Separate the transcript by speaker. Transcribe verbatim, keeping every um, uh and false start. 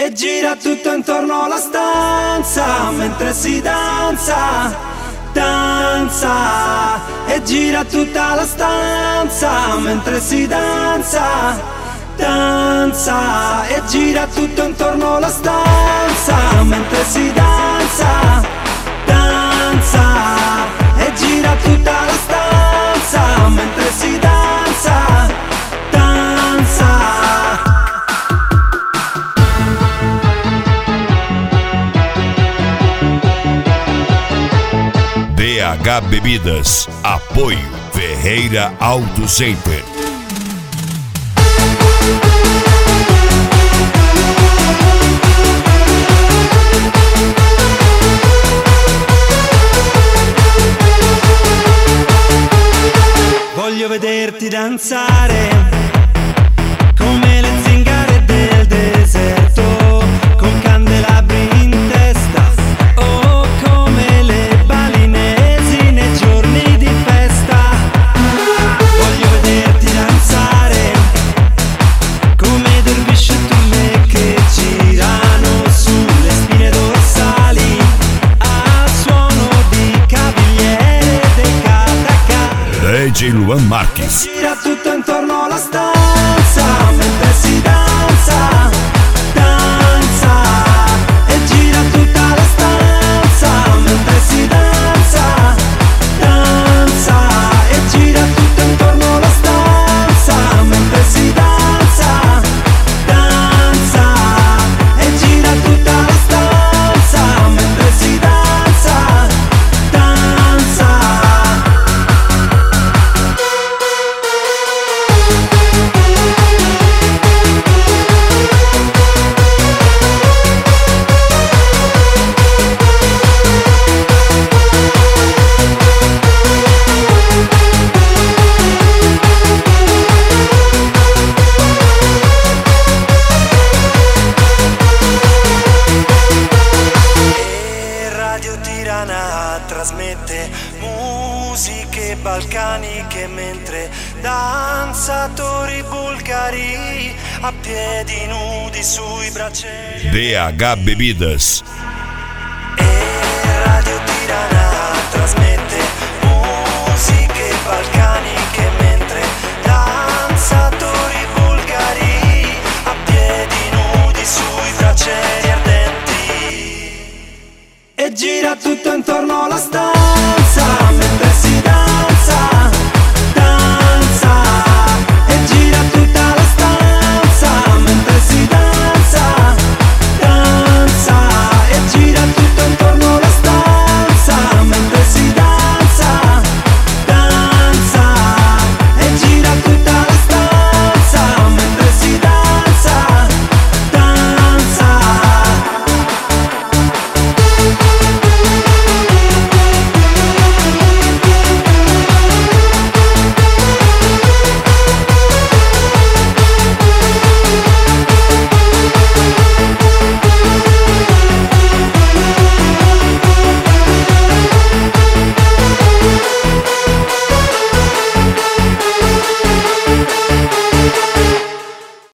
Speaker 1: E gira tutto intorno alla stanza mentre si danza, danza. E gira tutta la stanza mentre si danza, danza. E gira tutto intorno alla stanza mentre si danza, danza. E gira tutta la stanza mentre si danza, danza.
Speaker 2: B H Bebidas, apoio Ferreira Auto Center.
Speaker 1: Voglio vederti danzare come le zingare del deserto, con candelabri in testa, o come le balinesi nei giorni di festa. Voglio vederti danzare come dervisci e turme che girano sulle spine dorsali al suono di cavigliere dei catacà.
Speaker 2: D J Luan Marques.
Speaker 1: Gira tutto intorno alla stanza mentre si danza, danza. E gira tutta la stanza mentre si danza, danza. E gira tutto intorno alla stanza mentre si danza, danza. E gira tutta la stanza mentre si danza, danza. Radio Tirana trasmette musiche balcaniche mentre danzatori bulgari a piedi nudi sui braccieri.
Speaker 2: B H Bebidas.
Speaker 1: E Radio Tirana trasmette musiche balcaniche mentre danzatori bulgari a piedi nudi sui braccieri ardenti. E gira tutto intorno alla stanza